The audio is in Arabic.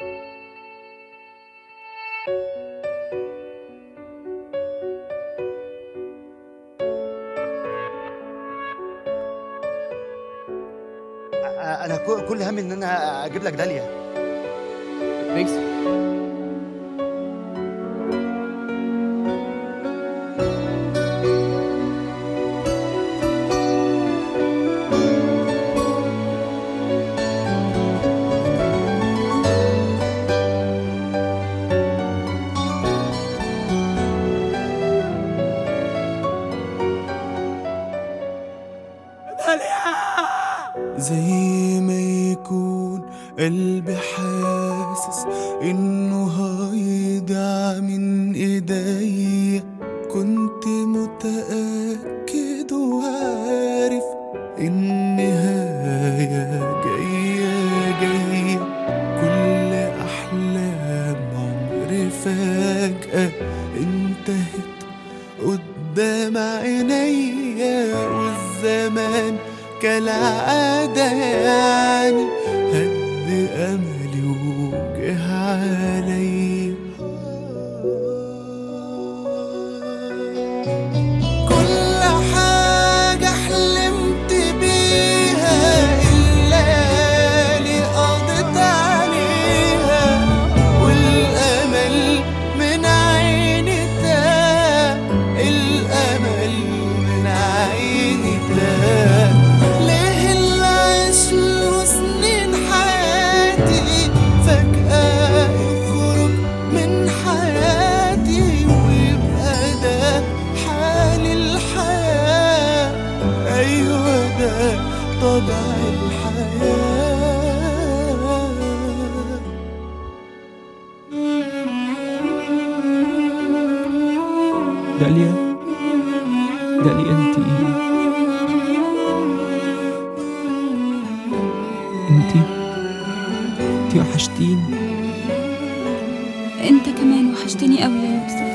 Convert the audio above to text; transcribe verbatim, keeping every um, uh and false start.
انا كل همي ان انا اجيب لك داليا. ميكس. زي ما يكون قلبي حاسس انه هيضيع من ايديا، كنت متأكد وعارف النهاية جاية جاية. كل احلام عمري فجأة انتهت قدام عينيا، والزمان كالعادة يعني هد أملي وجه عليا. كل حاجة حلمت بيها الليالي قضيت عليها، والأمل من عيني تاه، الأمل من عيني تاه. طبع الحياة. داليا داليا انتي انتي انتي وحشتيني. انت كمان وحشتني قوي يا يوسف.